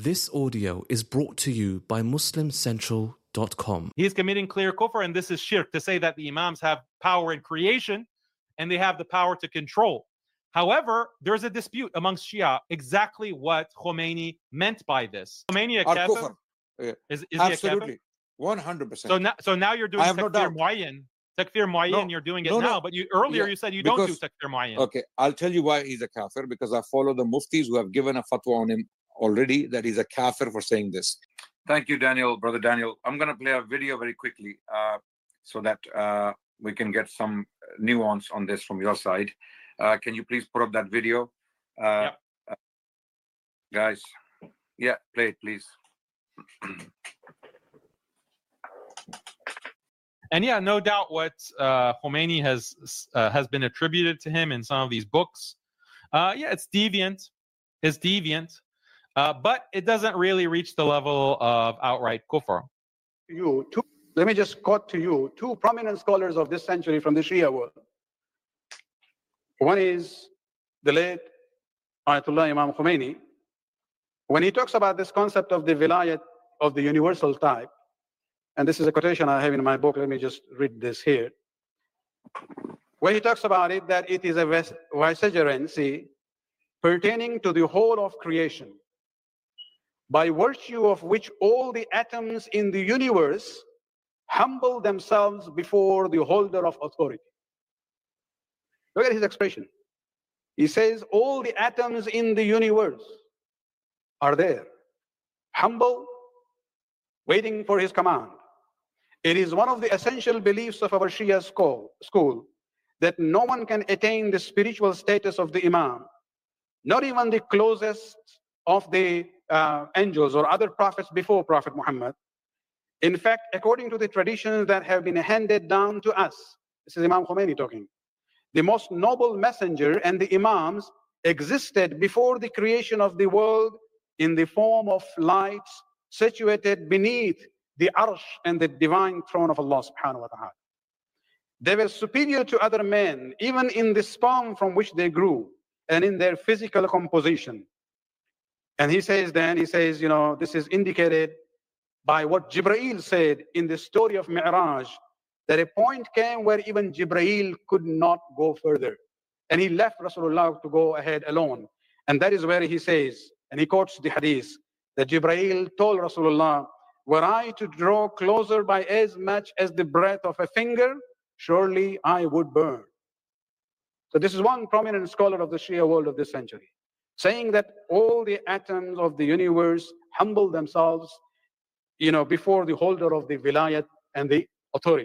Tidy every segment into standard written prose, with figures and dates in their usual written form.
This audio is brought to you by MuslimCentral.com. He's committing clear kufr, and this is shirk, to say that the imams have power in creation and they have the power to control. However, there's a dispute amongst Shia exactly what Khomeini meant by this. Khomeini a kafir? Is Absolutely, 100%. So now you're doing takfir muayyan. Takfir muayyan, you're doing it now, but earlier you said you don't do takfir muayyan. Okay, I'll tell you why he's a kafir, because I follow the muftis who have given a fatwa on him already that he's a kafir for saying this. Thank you, Daniel, brother Daniel. I'm going to play a video very quickly so that we can get some nuance on this from your side. Can you please put up that video? Guys, yeah, play it, please. And yeah, no doubt what Khomeini has been attributed to him in some of these books. It's deviant. It's deviant. But it doesn't really reach the level of outright kufr. Let me just quote to you two prominent scholars of this century from the Shia world. One is the late Ayatollah Imam Khomeini. When he talks about this concept of the vilayat of the universal type, and this is a quotation I have in my book, let me just read this here. Where he talks about it, that it is a vicegerency pertaining to the whole of creation, by virtue of which all the atoms in the universe humble themselves before the holder of authority. Look at his expression. He says all the atoms in the universe are there, humble, waiting for his command. It is one of the essential beliefs of our Shia school that no one can attain the spiritual status of the Imam, not even the closest of the angels or other prophets before Prophet Muhammad. In fact, according to the traditions that have been handed down to us, this is Imam Khomeini talking, the most noble messenger and the Imams existed before the creation of the world in the form of lights situated beneath the arsh and the divine throne of Allah subhanahu wa ta'ala. They were superior to other men, even in the sperm from which they grew and in their physical composition. And he says, this is indicated by what Jibreel said in the story of Mi'raj, that a point came where even Jibreel could not go further. And he left Rasulullah to go ahead alone. And that is where he says, and he quotes the hadith, that Jibreel told Rasulullah, were I to draw closer by as much as the breadth of a finger, surely I would burn. So this is one prominent scholar of the Shia world of this century, saying that all the atoms of the universe humble themselves, before the holder of the vilayat and the authority.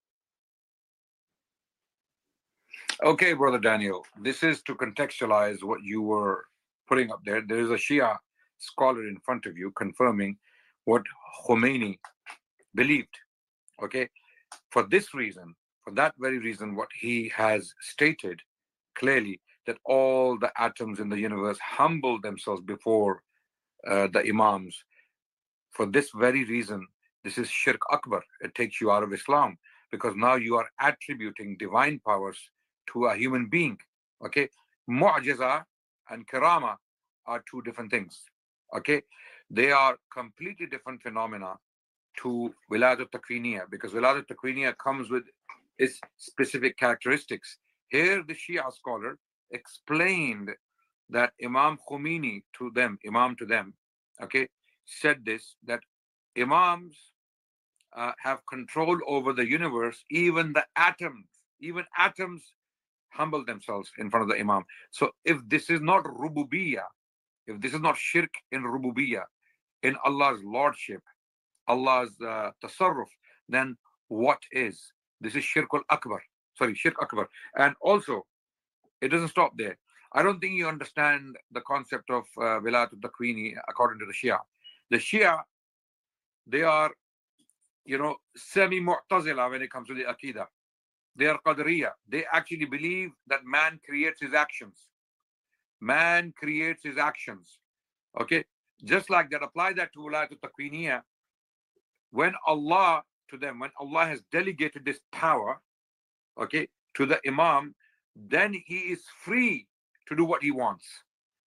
Okay, brother Daniel, this is to contextualize what you were putting up there. There is a Shia scholar in front of you confirming what Khomeini believed. Okay, for this reason, for that very reason, what he has stated clearly, that all the atoms in the universe humble themselves before the Imams. For this very reason, this is shirk akbar. It takes you out of Islam, because now you are attributing divine powers to a human being. Okay, mu'jiza and karama are two different things. Okay, they are completely different phenomena to wilayat al-takwiniya, because wilayat al-takwiniya comes with its specific characteristics. Here the Shia scholar explained that Imam Khomeini to them, okay, said this, that Imams have control over the universe, even the atoms, humble themselves in front of the Imam. So if this is not rububiyyah, if this is not shirk in rububiyyah, in Allah's lordship, Allah's tasarruf, then what is? This is shirk akbar. And also, it doesn't stop there. I don't think you understand the concept of wilayat al-takwini according to the Shia. The Shia, they are, semi-mu'tazila when it comes to the Aqidah. They are Qadariyah. They actually believe that man creates his actions. Man creates his actions. Okay? Just like that, apply that to wilayat al-takwiniyah. When Allah has delegated this power, okay, to the Imam, then he is free to do what he wants.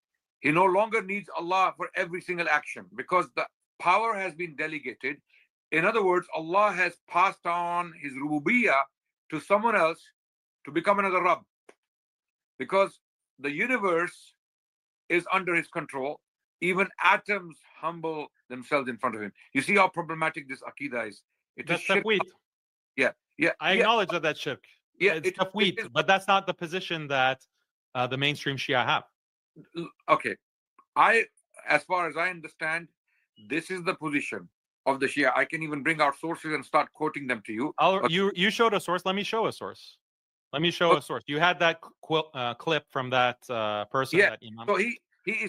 He no longer needs Allah for every single action because the power has been delegated. In other words, Allah has passed on his rububiyyah to someone else to become another Rabb. Because the universe is under his control. Even atoms humble themselves in front of him. You see how problematic this Aqidah is. That's tafweed. Yeah. I acknowledge that that's shirk. Yeah, it's tafweed, but that's not the position that the mainstream Shia have. Okay. As far as I understand, this is the position of the Shia. I can even bring out sources and start quoting them to you. You showed a source. Let me show a source. A source. You had that clip from that person. Yeah. That Imam. So he is.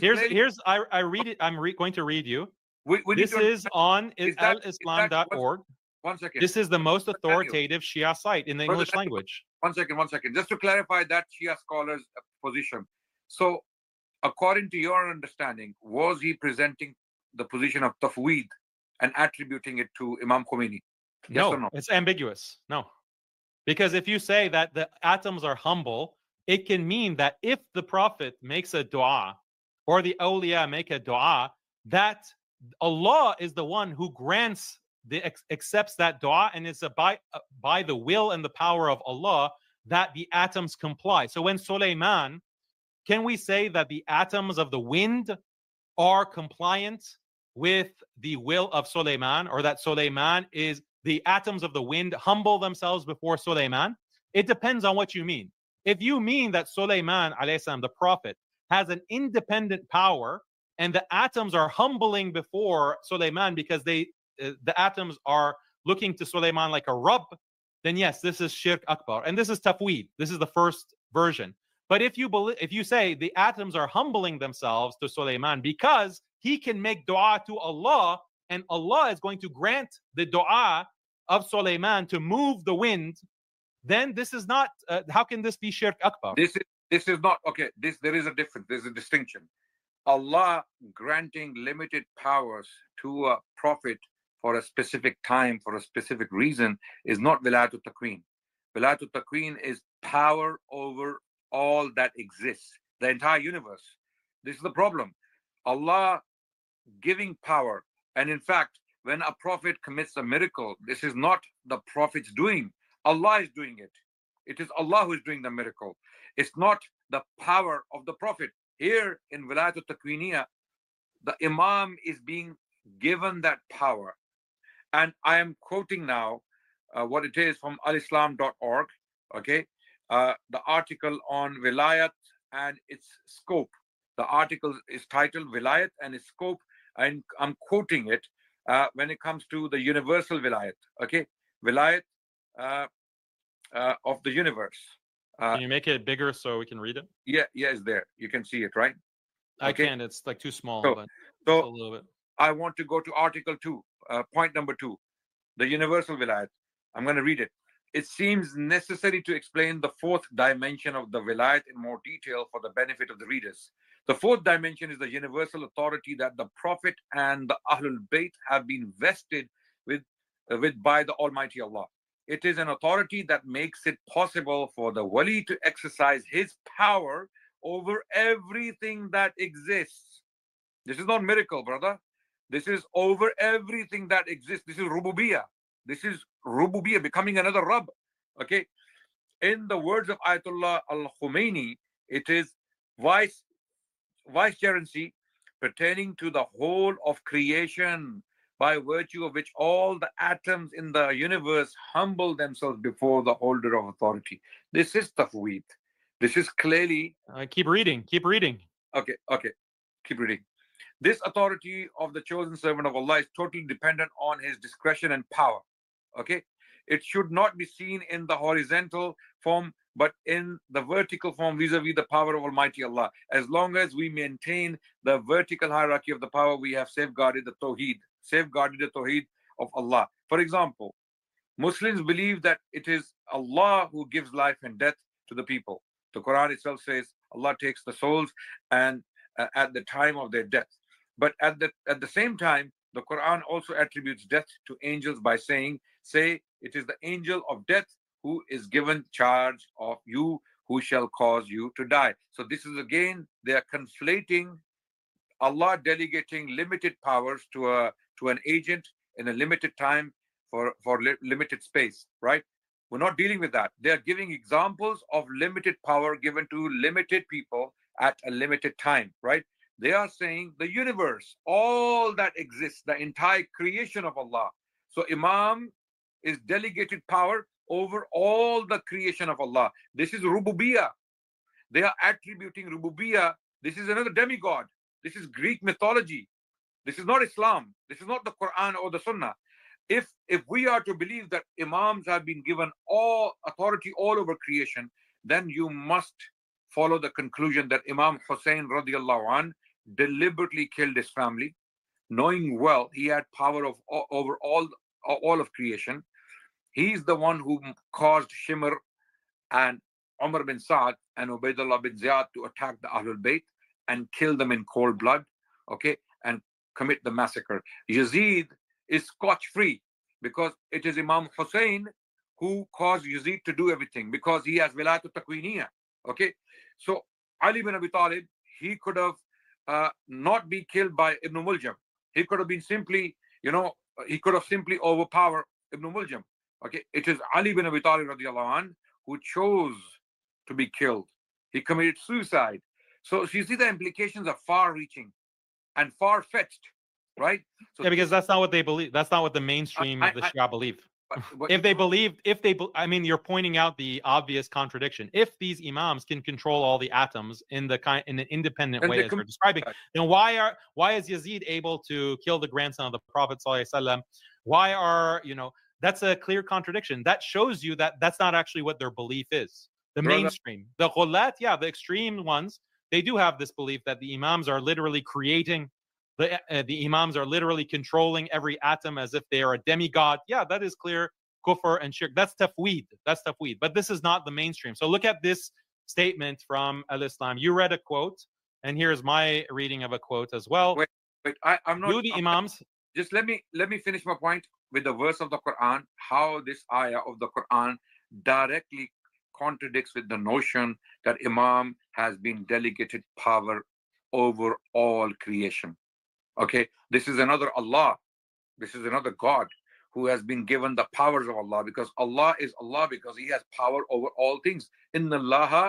I read it. I'm going to read you. This is on alislam.org. 1 second. This is the most authoritative Shia site in the English language. 1 second. Just to clarify that Shia scholar's position. So, according to your understanding, was he presenting the position of tafweed and attributing it to Imam Khomeini? Yes or no? It's ambiguous. No. Because if you say that the atoms are humble, it can mean that if the Prophet makes a dua or the awliya make a dua, that Allah is the one who grants accepts that dua, and it's by the will and the power of Allah that the atoms comply. So when Sulaiman, can we say that the atoms of the wind are compliant with the will of Sulaiman, or that Sulaiman is the atoms of the wind humble themselves before Sulaiman? It depends on what you mean. If you mean that Sulaiman alayhi salam, the prophet, has an independent power and the atoms are humbling before Sulaiman because the atoms are looking to Sulaiman like a Rabb, then yes, this is shirk akbar, and this is tafweed. This is the first version. But if you say the atoms are humbling themselves to Sulaiman because he can make dua to Allah, and Allah is going to grant the dua of Sulaiman to move the wind, then this is not. How can this be shirk akbar? This is not okay. There is a difference. There's a distinction. Allah granting limited powers to a prophet for a specific time, for a specific reason, is not Wilayatul Taqween. Wilayatul Taqween is power over all that exists, the entire universe. This is the problem. Allah giving power. And in fact, when a prophet commits a miracle, this is not the prophet's doing. Allah is doing it. It is Allah who is doing the miracle. It's not the power of the prophet. Here in Wilayatul Taqweeniya, the Imam is being given that power. And I am quoting now what it is from alislam.org, okay? The article on Wilayat and its scope. The article is titled Wilayat and its scope, and I'm quoting it when it comes to the universal Wilayat, okay? Wilayat of the universe. Can you make it bigger so we can read it? Yeah, it's there. You can see it, right? I can. It's like too small, so, but so a little bit. I want to go to Article 2, point number 2, the universal Wilayat. I'm going to read it. It seems necessary to explain the fourth dimension of the Wilayat in more detail for the benefit of the readers. The fourth dimension is the universal authority that the Prophet and the Ahlul Bayt have been vested with by the Almighty Allah. It is an authority that makes it possible for the wali to exercise his power over everything that exists. This is not miracle, brother. This is over everything that exists. This is rububiyyah. This is rububiyyah, becoming another Rabb. Okay. In the words of Ayatollah al-Khomeini, it is vicegerency pertaining to the whole of creation, by virtue of which all the atoms in the universe humble themselves before the holder of authority. This is tafweed. This is clearly... Keep reading. Okay. Keep reading. This authority of the chosen servant of Allah is totally dependent on his discretion and power. Okay? It should not be seen in the horizontal form, but in the vertical form vis-a-vis the power of Almighty Allah. As long as we maintain the vertical hierarchy of the power, we have safeguarded the Tawheed of Allah. For example, Muslims believe that it is Allah who gives life and death to the people. The Quran itself says Allah takes the souls and at the time of their death. But at the same time, the Quran also attributes death to angels by saying, say, it is the angel of death who is given charge of you, who shall cause you to die. So this is again, they are conflating Allah delegating limited powers to an agent in a limited time for limited space, right? We're not dealing with that. They're giving examples of limited power given to limited people at a limited time, right? They are saying the universe, all that exists, the entire creation of Allah. So Imam is delegated power over all the creation of Allah. This is Rububiyyah. They are attributing Rububiyyah. This is another demigod. This is Greek mythology. This is not Islam. This is not the Quran or the Sunnah. If we are to believe that Imams have been given all authority all over creation, then you must follow the conclusion that Imam Hussein radiallahu anh deliberately killed his family, knowing well he had power over all of creation. He's the one who caused Shimr and Umar bin Saad and Ubaidullah bin Ziyad to attack the Ahlul Bayt and kill them in cold blood, okay, and commit the massacre. Yazid is scotch-free because it is Imam Hussein who caused Yazid to do everything because he has Wilayatul Taqweeniya, okay. So Ali bin Abi Talib, he could have not be killed by Ibn Muljam. He could have been simply, he could have simply overpowered Ibn Muljam. Okay, it is Ali bin Abi Talib radiallahu anh who chose to be killed. He committed suicide. So you see the implications are far-reaching and far-fetched, right? So yeah, because that's not what they believe. That's not what the mainstream of the Shia believe. But I mean, you're pointing out the obvious contradiction. If these imams can control all the atoms in an independent way, as we're describing, then why is Yazid able to kill the grandson of the Prophet ﷺ? Why are that's a clear contradiction. That shows you that that's not actually what their belief is. The mainstream, the Ghulat, the extreme ones, they do have this belief that the imams are literally creating. The imams are literally controlling every atom as if they are a demigod. Yeah, that is clear kufr and shirk. That's tafweed. But this is not the mainstream. So look at this statement from Al-Islam. You read a quote, and here's my reading of a quote as well. Wait, I'm not. Do the imams? Just let me finish my point with the verse of the Quran. How this ayah of the Quran directly contradicts with the notion that Imam has been delegated power over all creation. Okay, this is another Allah. This is another God who has been given the powers of Allah, because Allah is Allah because He has power over all things. Inna Allaha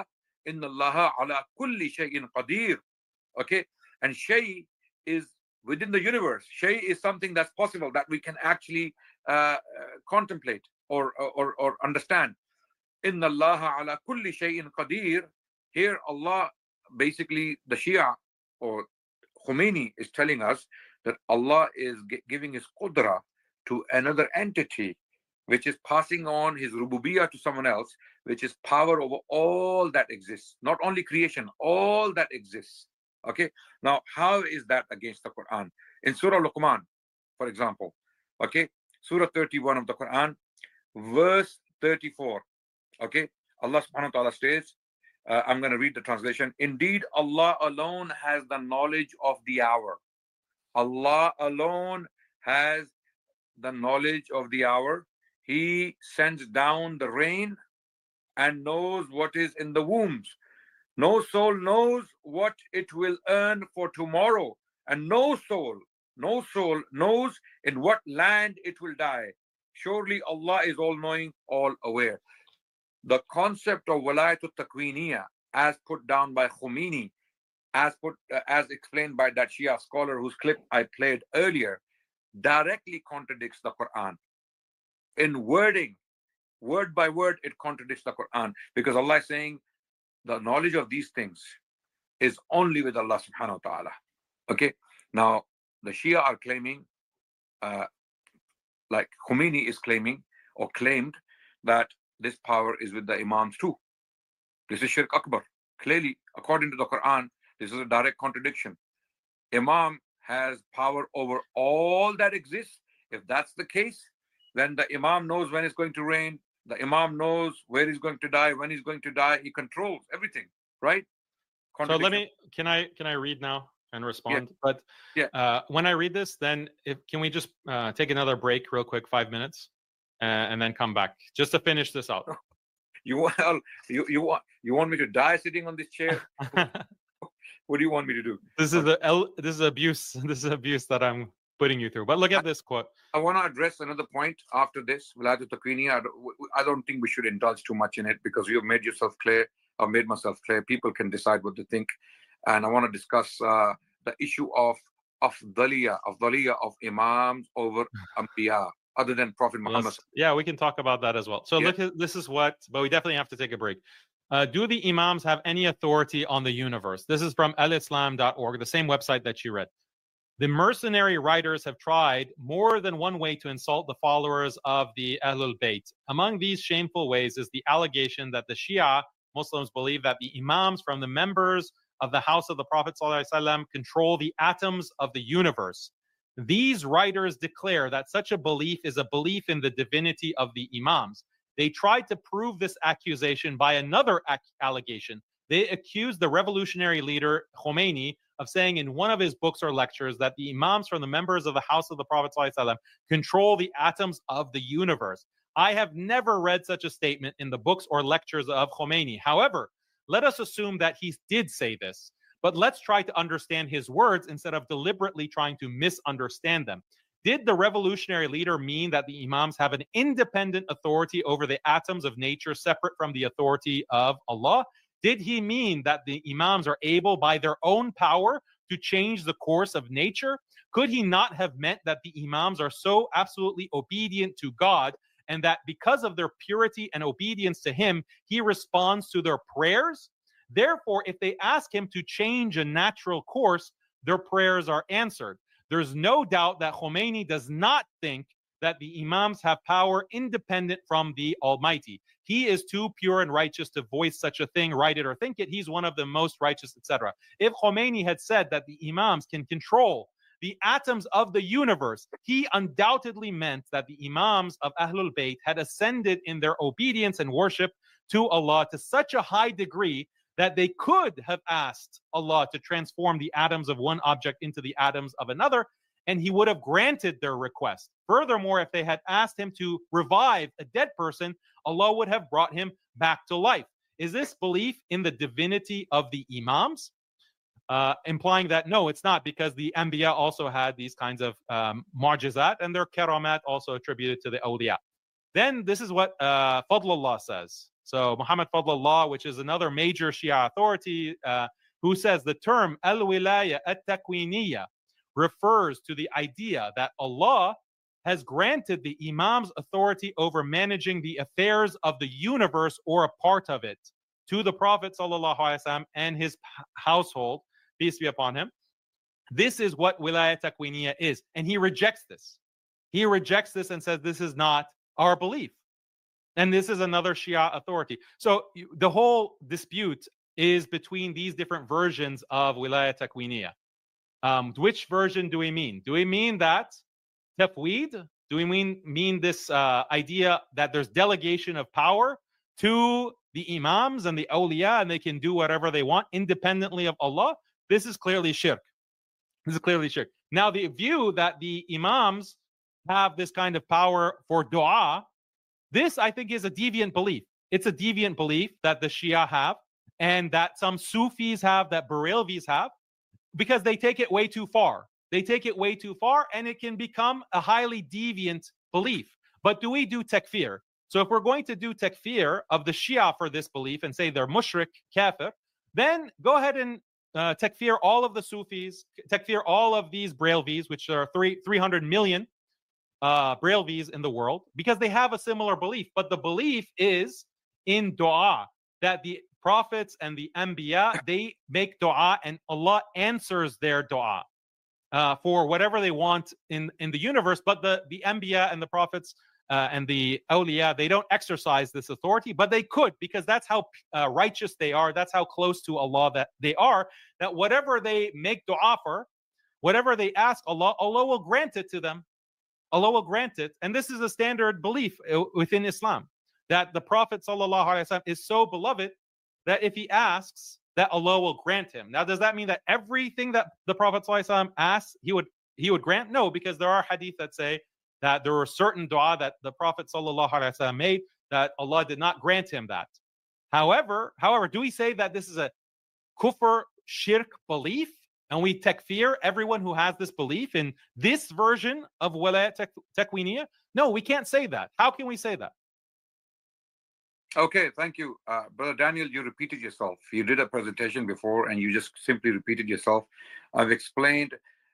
ala kulli shay'in qadir. Okay, and shay is within the universe. Shay is something that's possible, that we can actually contemplate or understand. Inna Allaha ala kulli shay'in qadir. Here Allah, basically the Shia or Khomeini is telling us that Allah is giving His qudra to another entity, which is passing on His rububiyyah to someone else, which is power over all that exists, not only creation, all that exists. Okay, now how is that against the Quran? In Surah Luqman, for example, okay, Surah 31 of the Quran, verse 34, okay, Allah subhanahu wa ta'ala says, I'm going to read the translation. Indeed, Allah alone has the knowledge of the hour. Allah alone has the knowledge of the hour. He sends down the rain and knows what is in the wombs. No soul knows what it will earn for tomorrow, and no soul knows in what land it will die. Surely Allah is all-knowing, all-aware. The concept of Wilayatul Taqweeniya, as put down by Khomeini, as explained by that Shia scholar whose clip I played earlier, directly contradicts the Quran. In wording, word by word, it contradicts the Quran, because Allah is saying the knowledge of these things is only with Allah subhanahu wa ta'ala. Okay, now the Shia are claiming, like Khomeini is claiming or claimed, that this power is with the Imams too. This is Shirk Akbar. Clearly, according to the Quran, this is a direct contradiction. Imam has power over all that exists. If that's the case, then the Imam knows when it's going to rain. The Imam knows where he's going to die, when he's going to die. He controls everything, right? So can I read now and respond? Yeah. But when I read this, then can we just take another break real quick, 5 minutes, and then come back just to finish this out? You want me to die sitting on this chair? What do you want me to do? This is abuse. This is abuse that I'm putting you through. But look at this quote. I want to address another point after this. Wilayat al-Taqweeniya, I don't think we should indulge too much in it because you have made yourself clear. I've made myself clear. People can decide what to think. And I want to discuss the issue of afdaliyah of imams over anbiya, other than Prophet Muhammad. Yeah, we can talk about that as well. So look, this is what, but we definitely have to take a break. Do the imams have any authority on the universe? This is from alislam.org, the same website that you read. The mercenary writers have tried more than one way to insult the followers of the Ahlul Bayt. Among these shameful ways is the allegation that the Shia Muslims believe that the imams from the members of the house of the Prophet ﷺ control the atoms of the universe. These writers declare that such a belief is a belief in the divinity of the imams. They tried to prove this accusation by another allegation. They accused the revolutionary leader Khomeini of saying in one of his books or lectures that the imams from the members of the house of the Prophet ﷺ control the atoms of the universe. I have never read such a statement in the books or lectures of Khomeini. However, let us assume that he did say this, but let's try to understand his words instead of deliberately trying to misunderstand them. Did the revolutionary leader mean that the imams have an independent authority over the atoms of nature separate from the authority of Allah? Did he mean that the imams are able by their own power to change the course of nature? Could he not have meant that the imams are so absolutely obedient to God and that because of their purity and obedience to him, he responds to their prayers? Therefore, if they ask him to change a natural course, their prayers are answered. There's no doubt that Khomeini does not think that the imams have power independent from the Almighty. He is too pure and righteous to voice such a thing, write it or think it. He's one of the most righteous, etc. If Khomeini had said that the imams can control the atoms of the universe, he undoubtedly meant that the imams of Ahlul Bayt had ascended in their obedience and worship to Allah to such a high degree that they could have asked Allah to transform the atoms of one object into the atoms of another, and he would have granted their request. Furthermore, if they had asked him to revive a dead person, Allah would have brought him back to life. Is this belief in the divinity of the imams? Implying that no, it's not, because the Anbiya also had these kinds of mu'jizat, and their karamat also attributed to the awliya. Then this is what Fadlullah says. So Muhammad Fadlullah, which is another major Shia authority, who says the term al-wilaya at-takwiniya refers to the idea that Allah has granted the imams authority over managing the affairs of the universe or a part of it to the Prophet ﷺ and his household, peace be upon him. This is what wilayat takwiniya is. And he rejects this. He rejects this and says this is not our belief. And this is another Shia authority. So the whole dispute is between these different versions of wilayat takwiniya. Which version do we mean? Do we mean that tafweed? Do we mean this idea that there's delegation of power to the imams and the awliya, and they can do whatever they want independently of Allah? This is clearly shirk. This is clearly shirk. Now, the view that the imams have this kind of power for dua, this I think is a deviant belief. It's a deviant belief that the Shia have, and that some Sufis have, that Barelvis have, because they take it way too far. They take it way too far, and it can become a highly deviant belief. But do we do takfir? So if we're going to do takfir of the Shia for this belief and say they're mushrik, kafir, then go ahead and takfir all of the Sufis, takfir all of these Barelvis, which are 300 million Barelvis in the world, because they have a similar belief. But the belief is in dua, that the prophets and the Anbiya, they make dua and Allah answers their dua for whatever they want in the universe. But the Anbiya and the prophets and the awliya, they don't exercise this authority, but they could, because that's how righteous they are. That's how close to Allah that they are, that whatever they make dua for, whatever they ask Allah, Allah will grant it to them. Allah will grant it. And this is a standard belief within Islam, that the Prophet ﷺ is so beloved that if he asks, that Allah will grant him. Now, does that mean that everything that the Prophet ﷺ asks, he would grant? No, because there are hadith that say that there were certain dua that the Prophet ﷺ made that Allah did not grant him that. However, do we say that this is a kufr shirk belief and we takfir everyone who has this belief in this version of Wilayat Takwiniya? No, we can't say that. How can we say that? Okay, thank you. Brother Daniel, you repeated yourself. You did a presentation before and you just simply repeated yourself. I've explained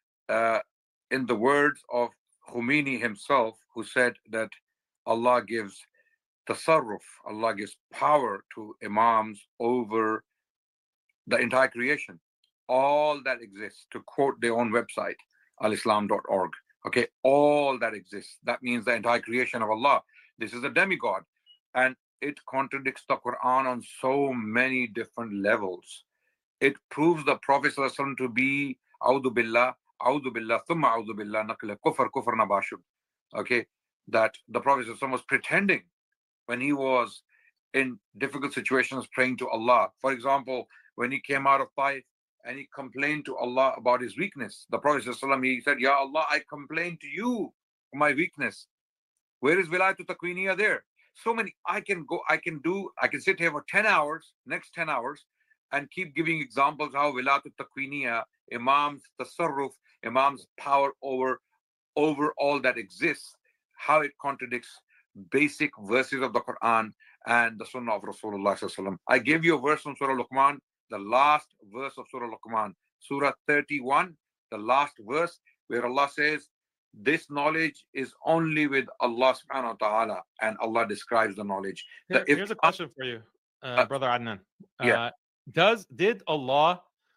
in the words of Khomeini himself, who said that Allah gives tasarruf, Allah gives power to imams over the entire creation. All that exists, to quote their own website, alislam.org. Okay, all that exists. That means the entire creation of Allah. This is a demigod. And it contradicts the Quran on so many different levels. It proves the Prophet ﷺ to be A'udhu billah, thumma a'udhu billah, naqla kufr nabashub. Okay, that the Prophet ﷺ was pretending when he was in difficult situations praying to Allah. For example, when he came out of Taif and he complained to Allah about his weakness, the Prophet ﷺ, he said, Ya Allah, I complain to you for my weakness. Where is Wilayat Takwiniya there? So many, I can sit here for 10 hours, next 10 hours, and keep giving examples how Wilayat Takwiniya, Imam's tasarruf, Imam's power over all that exists, how it contradicts basic verses of the Quran and the Sunnah of Rasulullah sallallahu alaihi wasallam. I gave you a verse from Surah Luqman, the last verse of Surah Luqman, Surah 31, the last verse, where Allah says, this knowledge is only with Allah subhanahu wa ta'ala, and Allah describes the knowledge. Here's a question for you, Brother Adnan. Yeah. Did Allah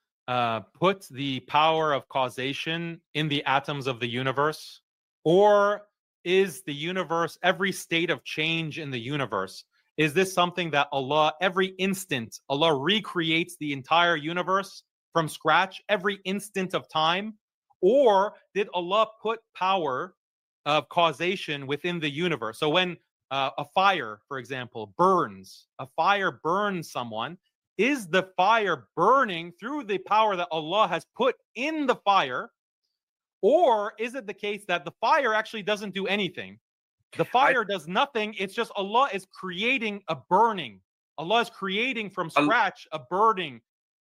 put the power of causation in the atoms of the universe? Or is the universe, every state of change in the universe, is this something that Allah, every instant, Allah recreates the entire universe from scratch, every instant of time? Or did Allah put power of causation within the universe? So when a fire, for example, burns someone, is the fire burning through the power that Allah has put in the fire? Or is it the case that the fire actually doesn't do anything? The fire does nothing. It's just Allah is creating a burning. Allah is creating from scratch a burning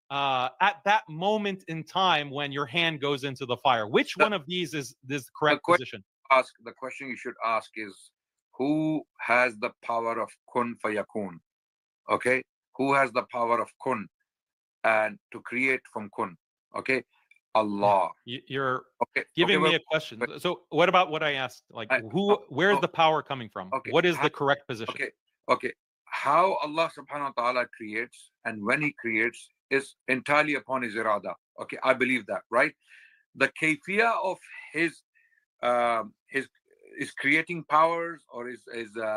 at that moment in time when your hand goes into the fire. Which one of these is this correct position? The question you should ask is, who has the power of kun fayakun? Okay, who has the power of kun and to create from kun? Okay, Allah. You're giving me a question. So what about what I asked? Like, where's the power coming from? Okay, what is the correct position? Okay. How Allah subhanahu wa ta'ala creates and when he creates is entirely upon his irada. Okay, I believe that, right? The kayfiyah of his creating powers or his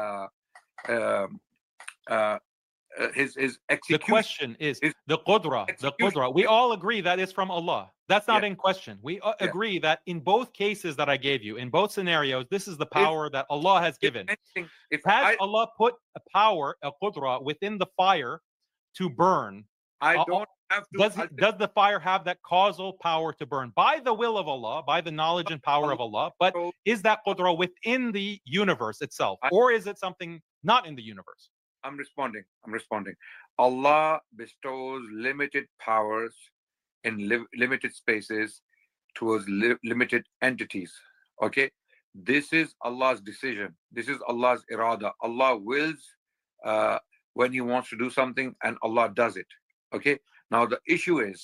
execution. The question is the qudra. We all agree that is from Allah. That's not in question. We agree that in both cases that I gave you, in both scenarios, this is the power that Allah has given. Has Allah put a power, a qudra, within the fire to burn? I don't have to. Does the fire have that causal power to burn by the will of Allah, by the knowledge and power of Allah? But is that qudra within the universe itself, or is it something not in the universe? I'm responding. Allah bestows limited powers in limited spaces towards limited entities. Okay, this is Allah's decision. This is Allah's irada. Allah wills when He wants to do something, and Allah does it. Okay. Now the issue is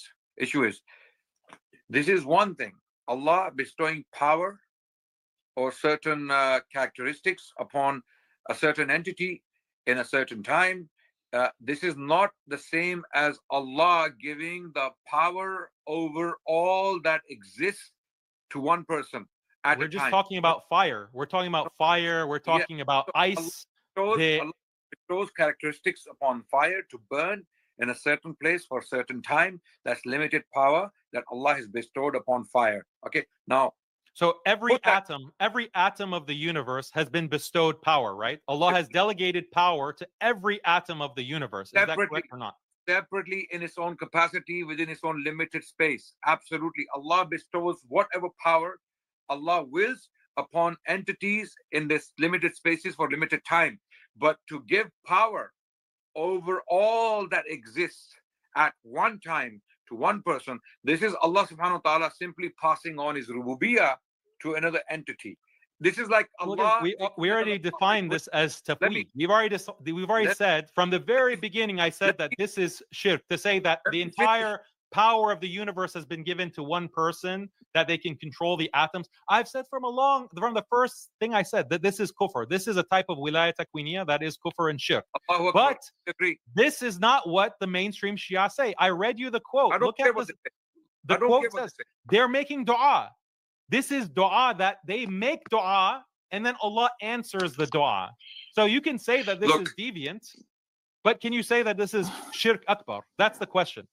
this is one thing. Allah bestowing power or certain characteristics upon a certain entity in a certain time. This is not the same as Allah giving the power over all that exists to one person at a time. We're just talking about fire. We're talking about fire. We're talking about ice. Allah bestows characteristics upon fire to burn in a certain place for a certain time. That's limited power that Allah has bestowed upon fire. Okay. Now, so every atom of the universe has been bestowed power, right? Allah has delegated power to every atom of the universe. Is that correct or not? Separately, in its own capacity, within its own limited space. Absolutely. Allah bestows whatever power Allah wills upon entities in this limited spaces for limited time. But to give power over all that exists at one time to one person. This is Allah subhanahu wa ta'ala simply passing on his rububiyyah to another entity. This is like Allah. We already defined this as tafweed. We've already said from the very beginning. I said that this is shirk to say that the entire power of the universe has been given to one person, that they can control the atoms. I've said from the first thing I said that this is kufr. This is a type of wilaya takwiniya that is kufr and shirk. But this is not what the mainstream Shia say. I read you the quote. Look at this. The quote says they're making dua. This is dua that they make dua and then Allah answers the dua. So you can say that this is deviant, but can you say that this is shirk akbar? That's the question.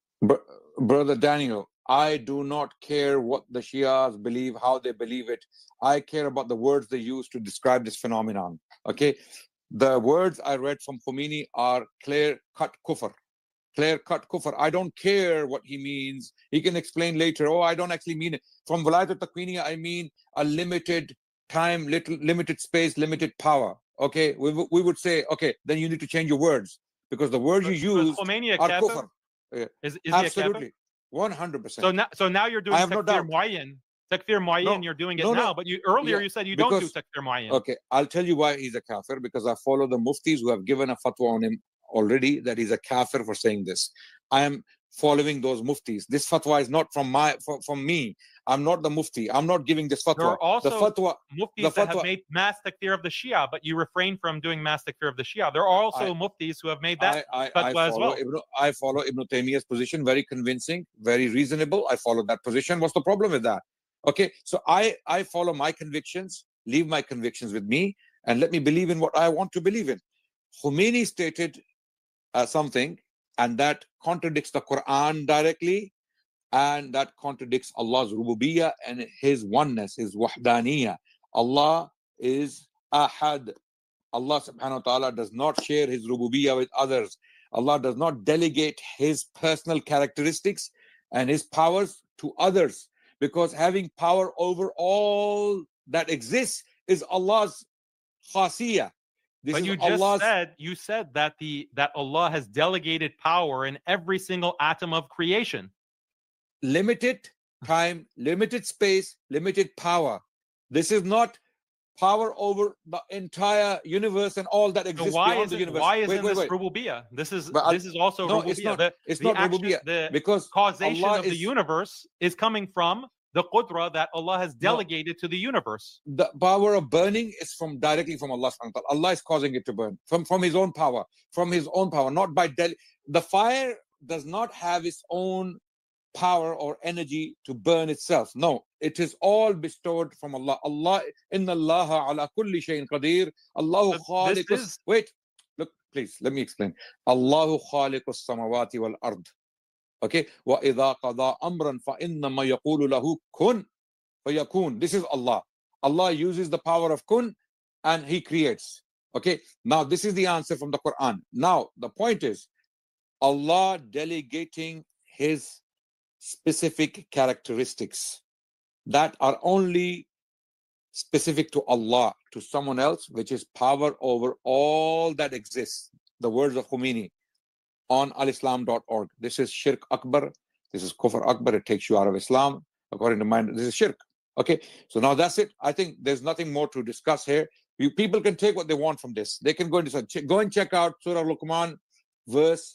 Brother Daniel, I do not care what the Shias believe, how they believe it. I care about the words they use to describe this phenomenon. Okay, the words I read from Khomeini are clear-cut kufr. Clear-cut kufr. I don't care what he means. He can explain later. Oh, I don't actually mean it. From Walayat al-Taqwiniya, I mean a limited time, limited space, limited power. Okay, we would say, okay, then you need to change your words because the words you use are kufr. Is absolutely 100%. So now you're doing takfir muayyan. Takfir muayyan, you're doing it now, but you said you don't do takfir muayyan. Okay, I'll tell you why he's a kafir, because I follow the muftis who have given a fatwa on him already that he's a kafir for saying this. I am following those muftis. This fatwa is not from me. I'm not the mufti. I'm not giving this fatwa. There are also the fatwa, muftis that have made mass takfir of the Shia, but you refrain from doing mass takfir of the Shia. There are also muftis who have made that fatwa as well. I follow Ibn Taymiyyah's position, very convincing, very reasonable. I follow that position. What's the problem with that? Okay, so I follow my convictions, leave my convictions with me, and let me believe in what I want to believe in. Khomeini stated something, and that contradicts the Quran directly, and that contradicts Allah's rububiyyah and his oneness, his wahdaniyah. Allah is ahad. Allah subhanahu wa ta'ala does not share his rububiyyah with others. Allah does not delegate his personal characteristics and his powers to others, because having power over all that exists is Allah's khasiyah. But you said that that Allah has delegated power in every single atom of creation. Limited time, limited space, limited power. This is not power over the entire universe and all that exists beyond the universe. Why isn't this rububiyyah? This is also rububiyyah. It's not rububiyyah, because causation of the universe is coming from the qudra that Allah has delegated to the universe. The power of burning is directly from Allah subhanahu wa ta'ala. Allah is causing it to burn from his own power, not by the fire does not have its own power or energy to burn itself. No, it is all bestowed from Allah. Allah, inna Allah ala kulli shay'in qadir. Allahu khaliqus. Wait, look, please, let me explain. Allahu khaliqus samawati wal ard. Okay, وَإِذَا قَضَى أَمْرًا فَإِنَّمَا يَقُولُ لَهُ كُنْ فَيَكُونُ. This is Allah. Allah uses the power of kun and he creates. Okay, now this is the answer from the Quran. Now the point is Allah delegating his specific characteristics that are only specific to Allah to someone else, which is power over all that exists. The words of Khomeini on alislam.org. This is shirk akbar. This is kufr akbar. It takes you out of Islam. According to mine, this is shirk. Okay, so now that's it. I think there's nothing more to discuss here. People can take what they want from this. They can go and check out Surah Luqman, verse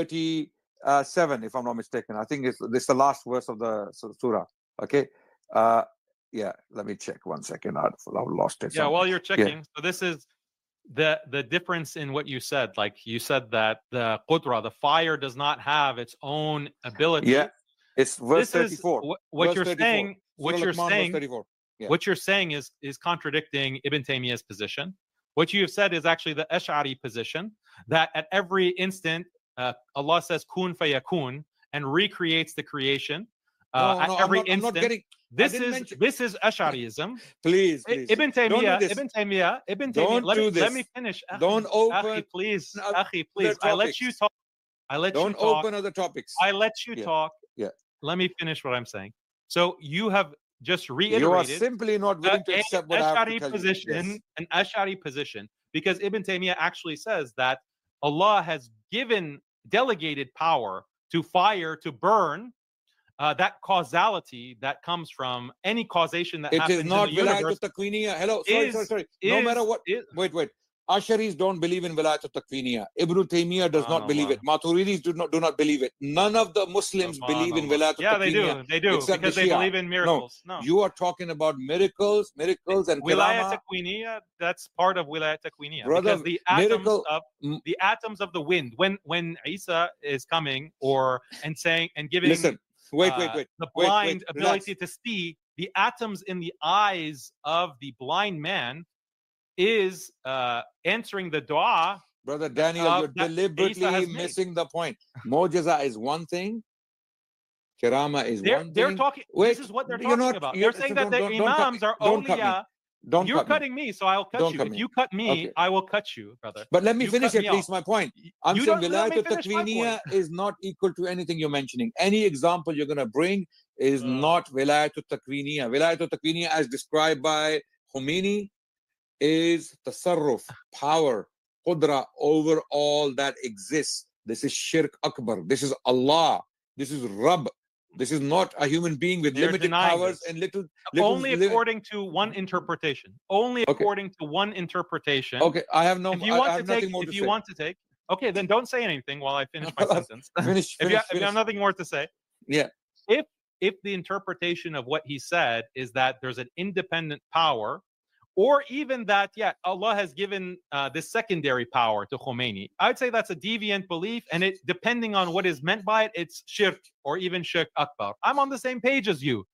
37, if I'm not mistaken. I think this is the last verse of the surah. Okay, yeah. Let me check 1 second. I've lost it. Yeah, while you're checking, so this is the difference in what you said. Like you said that the qudra, the fire, does not have its own ability. Yeah, it's verse 34. What you're saying, what you're saying is contradicting Ibn Taymiyyah's position. What you have said is actually the Ash'ari position, that at every instant Allah says kun fayakun and recreates the creation. At every instant. This is Ash'ariism. Please. Ibn Taymiyyah. Let me finish. Don't open. Akhi, please. I let you talk. Don't open other topics. I let you talk. Yeah. Let me finish what I'm saying. So you have just reiterated. You are simply not willing to accept what I have to tell you. An Ash'ari position, because Ibn Taymiyyah actually says that Allah has delegated power to fire, to burn, that causality that comes from any causation that It happens is not in the universe. Wilayat al-Taqwiniya. Hello, sorry. No matter what. Wait. Asharis don't believe in Wilayat al-Taqwiniya. Ibn Taymiyyah does not believe it. Maturidis do not believe it. None of the Muslims believe in Wilayat al-Taqwiniya. Yeah, they do, because they believe in miracles. No. You are talking about miracles and Wilayat al-Taqwiniya, that's part of Wilayat al-Taqwiniya. Brother, because the atoms of the wind, when Isa is coming and giving Listen, wait. the blind ability to see, the atoms in the eyes of the blind man is answering the dua. Brother Daniel, you're deliberately missing the point. Mojiza is one thing. Kirama is one thing. They're talking. This is what they're talking about. They're saying that the imams are awliya. You're cutting me, so I'll cut you. If you cut me, I will cut you, brother. But let me finish at least my point. I'm saying Wilayat al-Taqwiniya is not equal to anything you're mentioning. Any example you're going to bring is not Wilayat al-Taqwiniya. Wilayat al-Taqwiniya, as described by Khomeini, is tasarruf, power, qudra over all that exists. This is shirk akbar. This is Allah. This is Rabb. This is not a human being with limited powers and little only according to one interpretation. Only according to one interpretation. Okay, I have no. If you want to take, okay, then don't say anything while I finish my sentence. If you have nothing more to say, yeah. If the interpretation of what he said is that there's an independent power, or even that, Allah has given this secondary power to Khomeini, I'd say that's a deviant belief, and it, depending on what is meant by it, it's shirk or even shirk akbar. I'm on the same page as you.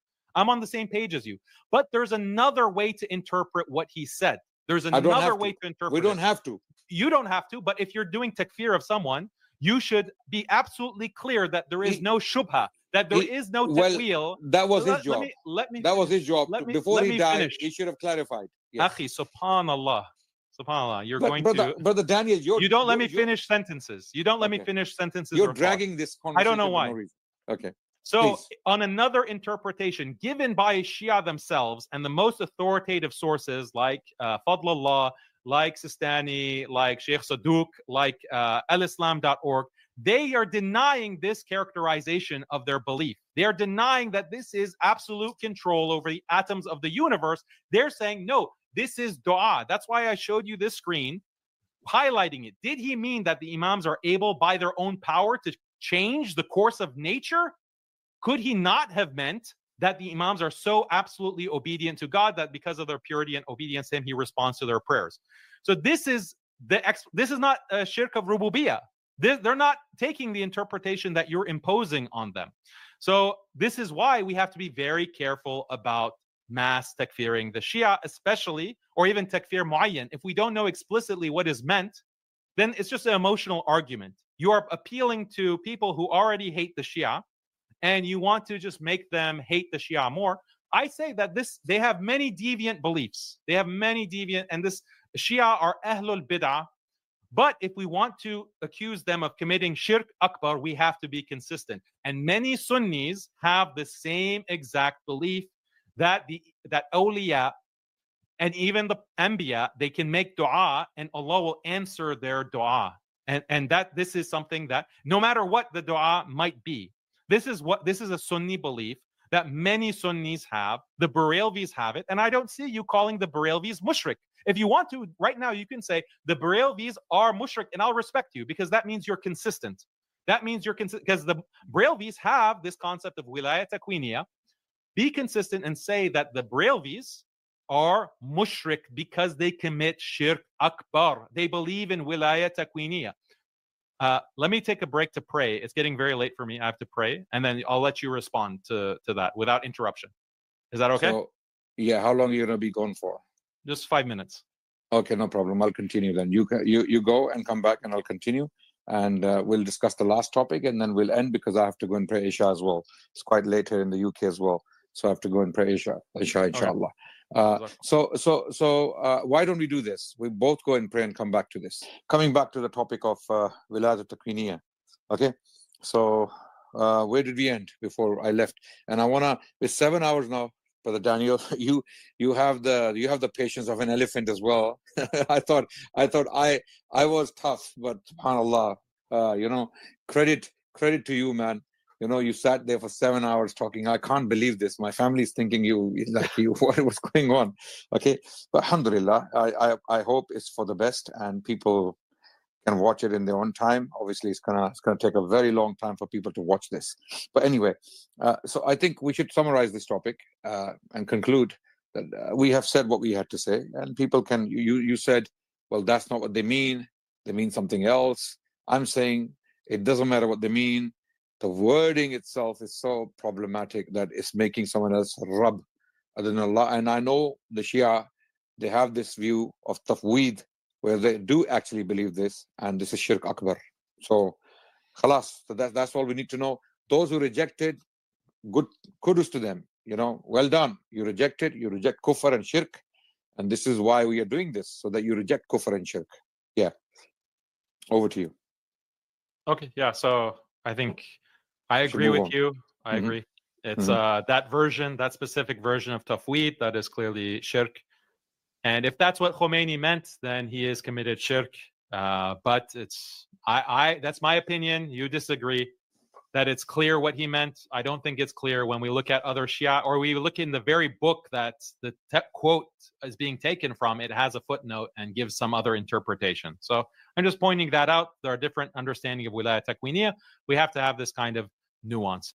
But there's another way to interpret what he said. There's another way to interpret it. We don't have to. You don't have to, but if you're doing takfir of someone, you should be absolutely clear that there is no shubha, that there is no ta'wil. That was his job. That was his job. Before he died, finish. He should have clarified. Yes. Akhi, subhanallah. Brother Daniel, you don't let me finish sentences. You don't let me finish sentences. You're dragging this conversation. I don't know why. Okay. So, please. On another interpretation given by Shia themselves and the most authoritative sources like Fadlallah, like Sistani, like Sheikh Saduq, like alislam.org, they are denying this characterization of their belief. They are denying that this is absolute control over the atoms of the universe. They're saying, no, this is dua. That's why I showed you this screen highlighting it. Did he mean that the imams are able by their own power to change the course of nature? Could he not have meant that the imams are so absolutely obedient to God that because of their purity and obedience to him, he responds to their prayers? So this is not a shirk of rububiyyah. They're not taking the interpretation that you're imposing on them. So this is why we have to be very careful about mass takfiring the Shia, especially, or even takfir muayyan. If we don't know explicitly what is meant, then it's just an emotional argument. You are appealing to people who already hate the Shia, and you want to just make them hate the Shia more. I say that they have many deviant beliefs. And this Shia are ahlul bid'ah. But if we want to accuse them of committing shirk akbar, we have to be consistent. And many Sunnis have the same exact belief that awliya and even the anbiya, they can make dua and Allah will answer their dua. And that this is something that no matter what the dua might be, this is a Sunni belief that many Sunnis have. The Barelvis have it, and I don't see you calling the Barelvis mushrik. If you want to, right now, you can say the Barelvis are mushrik, and I'll respect you because that means you're consistent. That means you're consistent because the Barelvis have this concept of wilayat taqwiniya. Be consistent and say that the Barelvis are mushrik because they commit shirk akbar. They believe in wilayat taqwiniya. Let me take a break to pray. It's getting very late for me. I have to pray, and then I'll let you respond to that without interruption. Is that okay? So, yeah. How long are you going to be gone for? Just 5 minutes. Okay, no problem. I'll continue then. You go and come back, and I'll continue, and we'll discuss the last topic, and then we'll end because I have to go and pray Isha as well. It's quite late here in the UK as well, so I have to go and pray Isha inshallah. Okay. So why don't we do this? We both go and pray and come back to this. Coming back to the topic of Wilayat al-Taqwiniya. Okay, so where did we end before I left? And I wanna, with 7 hours now, Brother Daniel, you have the patience of an elephant as well. I thought I was tough, but subhanallah, credit credit to you, man. You know, you sat there for 7 hours talking. I can't believe this. My family's thinking what's going on? Okay, but alhamdulillah, I hope it's for the best and people can watch it in their own time. Obviously, it's gonna take a very long time for people to watch this. But anyway, so I think we should summarize this topic and conclude that we have said what we had to say, and people can. You said, well, that's not what they mean. They mean something else. I'm saying it doesn't matter what they mean. The wording itself is so problematic that it's making someone else Rabb other than Allah. And I know the Shia, they have this view of tafweed, where they do actually believe this, and this is shirk akbar. So, khalas, so that's all we need to know. Those who rejected, good kudos to them. You know, well done. You reject kufr and shirk, and this is why we are doing this, so that you reject kufr and shirk. Yeah. Over to you. Okay, yeah. So I think I agree with you. I agree. It's that version, that specific version of tafweed, that is clearly shirk. And if that's what Khomeini meant, then he is committed shirk. But it's that's my opinion. You disagree that it's clear what he meant. I don't think it's clear when we look at other Shia, or we look in the very book that the quote is being taken from. It has a footnote and gives some other interpretation. So I'm just pointing that out. There are different understanding of Wilayah Takwiniya. We have to have this kind of nuance.